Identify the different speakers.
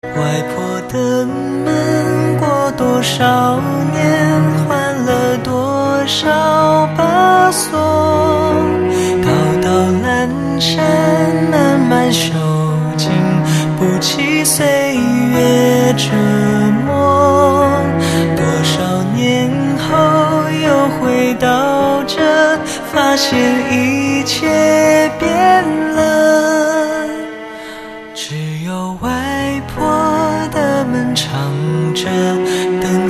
Speaker 1: 外婆的门，过多少年，换了多少把锁。高到阑珊，慢慢收紧，不起岁月折磨。多少年后又回到这，发现一切变了，只有外婆的门敞着，等